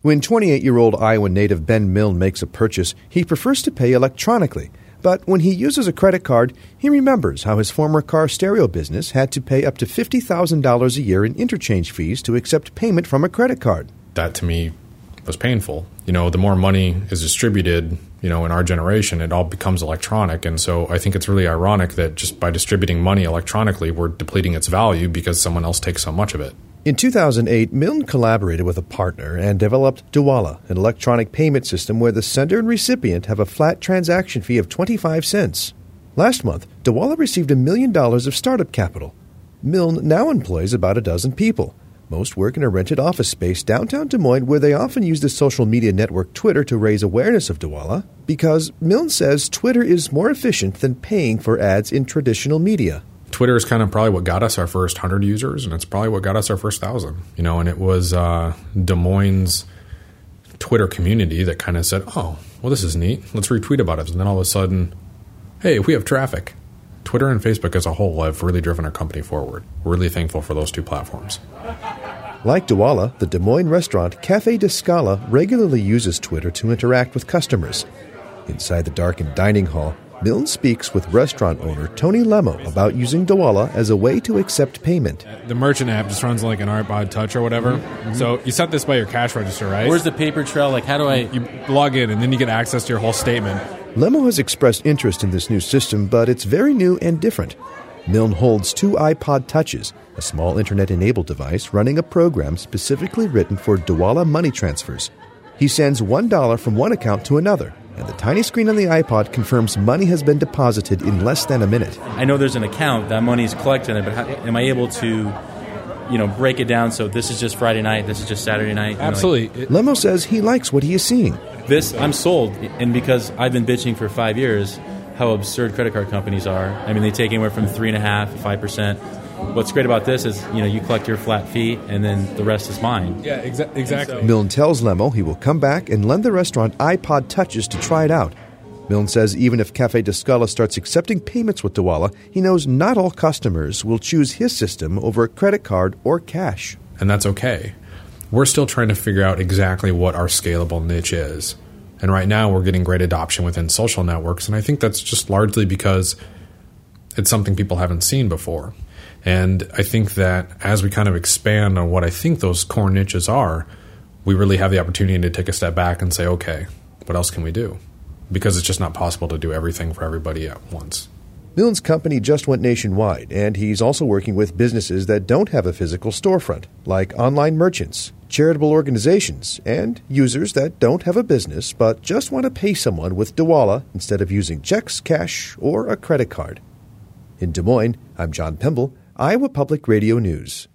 When 28-year-old Iowa native Ben Milne makes a purchase, he prefers to pay electronically. But when he uses a credit card, he remembers how his former car stereo business had to pay up to $50,000 a year in interchange fees to accept payment from a credit card. That, to me, was painful. The more money is distributed, in our generation, it all becomes electronic. And so I think it's really ironic that just by distributing money electronically, we're depleting its value because someone else takes so much of it. In 2008, Milne collaborated with a partner and developed Dwolla, an electronic payment system where the sender and recipient have a flat transaction fee of 25 cents. Last month, Dwolla received $1 million of startup capital. Milne now employs about a dozen people. Most work in a rented office space downtown Des Moines, where they often use the social media network Twitter to raise awareness of Dwolla, because Milne says Twitter is more efficient than paying for ads in traditional media. Twitter is kind of probably what got us our first 100 users, and it's probably what got us our first 1,000. And it was Des Moines' Twitter community that kind of said, oh, well, this is neat. Let's retweet about it. And then all of a sudden, hey, we have traffic. Twitter and Facebook as a whole have really driven our company forward. We're really thankful for those two platforms. Like Dwolla, the Des Moines restaurant Café de Scala regularly uses Twitter to interact with customers. Inside the darkened dining hall, Milne speaks with restaurant owner Tony Lemo about using Dwolla as a way to accept payment. The merchant app just runs like an iPod Touch or whatever. Mm-hmm. So you set this by your cash register, right? Where's the paper trail? Like, how do I... You log in, and then you get access to your whole statement. Lemo has expressed interest in this new system, but it's very new and different. Milne holds 2 iPod Touches, a small internet-enabled device running a program specifically written for Dwolla money transfers. He sends $1 from one account to another, and the tiny screen on the iPod confirms money has been deposited in less than a minute. I know there's an account, that money's collected, but how, am I able to, break it down so this is just Friday night, this is just Saturday night? Absolutely. Lemo says he likes what he is seeing. I'm sold, and because I've been bitching for 5 years how absurd credit card companies are. I mean, they take anywhere from 3.5% to 5%. What's great about this is, you collect your flat fee, and then the rest is mine. Yeah, exactly. Milne tells Lemo he will come back and lend the restaurant iPod Touches to try it out. Milne says even if Café de Scala starts accepting payments with Dwolla, he knows not all customers will choose his system over a credit card or cash. And that's okay. We're still trying to figure out exactly what our scalable niche is. And right now we're getting great adoption within social networks, and I think that's just largely because it's something people haven't seen before. And I think that as we kind of expand on what I think those core niches are, we really have the opportunity to take a step back and say, okay, what else can we do? Because it's just not possible to do everything for everybody at once. Milne's company just went nationwide, and he's also working with businesses that don't have a physical storefront, like online merchants, charitable organizations, and users that don't have a business but just want to pay someone with Dwolla instead of using checks, cash, or a credit card. In Des Moines, I'm John Pemble, Iowa Public Radio News.